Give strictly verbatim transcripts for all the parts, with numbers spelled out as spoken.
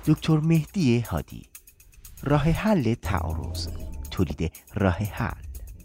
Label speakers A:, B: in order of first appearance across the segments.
A: دکتر مهدی هادی. راه حل تعارض، تولید راه حل.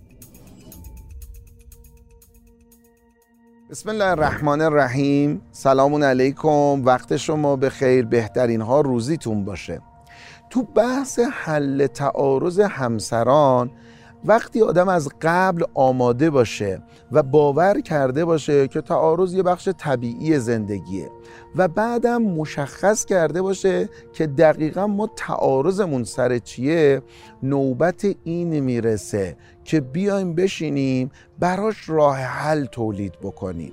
B: بسم الله الرحمن الرحیم. سلام علیکم، وقت شما بخیر، بهترین ها روزیتون باشه. تو بحث حل تعارض همسران، وقتی آدم از قبل آماده باشه و باور کرده باشه که تعارض یه بخش طبیعی زندگیه و بعدم مشخص کرده باشه که دقیقا ما تعارضمون سر چیه، نوبت این میرسه که بیایم بشینیم براش راه حل تولید بکنیم.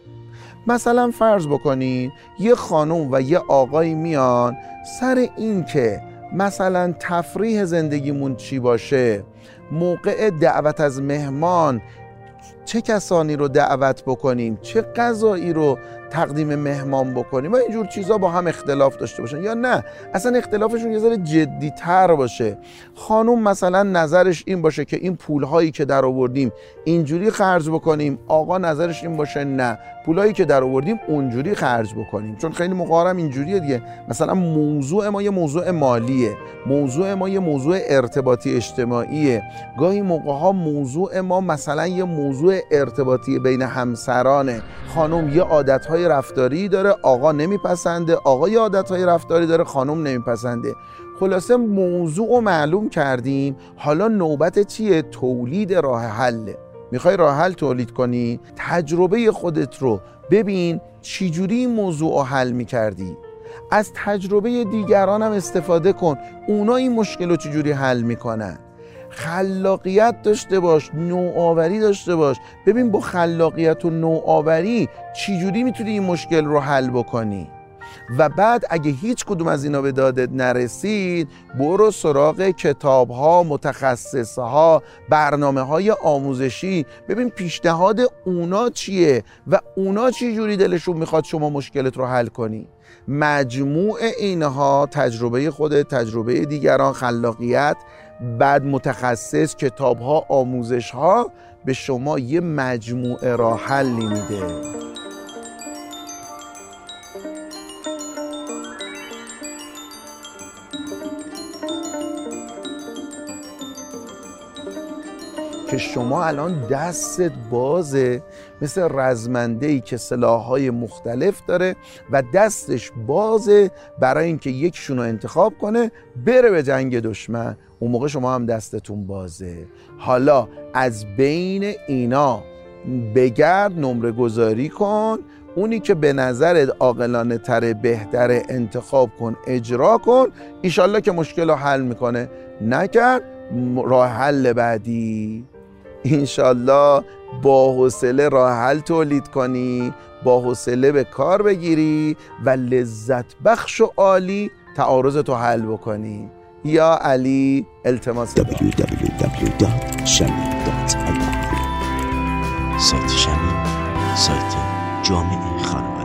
B: مثلا فرض بکنین یه خانم و یه آقای میان سر این که مثلا تفریح زندگیمون چی باشه، موقع دعوت از مهمان چه کسانی رو دعوت بکنیم، چه غذایی رو تقدیم مهمان بکنیم و اینجور چیزا با هم اختلاف داشته باشن، یا نه اصلا اختلافشون یه ذره جدی تر باشه. خانم مثلا نظرش این باشه که این پولهایی که در آوردیم اینجوری خرج بکنیم، آقا نظرش این باشه نه پولهایی که در آوردیم اونجوری خرج بکنیم. چون خیلی موقع اینجوریه دیگه، مثلا موضوع ما یه موضوع مالیه، موضوع ما یه موضوع ارتباطی اجتماعیه، گاهی موقع‌ها موضوع ما مثلا یه موضوع ارتباطی بین همسرانه. خانم یه عادت‌های رفتاری داره، آقا نمیپسنده، آقا یه عادت‌های رفتاری داره، خانم نمیپسنده. خلاصه موضوع رو معلوم کردیم، حالا نوبت چیه؟ تولید راه حله. میخوای راه حل تولید کنی، تجربه خودت رو ببین چجوری این موضوع رو حل میکردی، از تجربه دیگران هم استفاده کن، اونا این مشکل رو چجوری حل میکنن. خلاقیت داشته باش، نوآوری داشته باش، ببین با خلاقیت و نوآوری چجوری میتونی این مشکل رو حل بکنی. و بعد اگه هیچ کدوم از اینا به دادت نرسید، برو سراغ کتاب‌ها، متخصص‌ها، برنامه‌های آموزشی، ببین پیشنهاد اونا چیه و اونا چی جوری دلشون میخواد شما مشکلت رو حل کنی. مجموع اینها، تجربه خودت، تجربه دیگران، خلاقیت، بعد متخصص، کتاب‌ها، آموزش‌ها به شما یه مجموعه راه حلی میده. که شما الان دستت بازه، مثل رزمنده‌ای که سلاح‌های مختلف داره و دستش بازه برای اینکه یکشون رو انتخاب کنه بره به جنگ دشمن. اون موقع شما هم دستتون بازه. حالا از بین اینا بگرد، نمره گذاری کن، اونی که به نظرت عاقلانه تره، بهتره انتخاب کن، اجرا کن، ایشالله که مشکل رو حل میکنه. نکرد، راه حل بعدی انشالله با حوصله راه حل تولید کنی، با حوصله به کار بگیری و لذت بخش و عالی تعارض تو حل بکنی. یا علی التماس
A: دبلیو دبلیو دبلیو دات شمی دات آی آر. سایت شمی، سایت جامعه خانواده.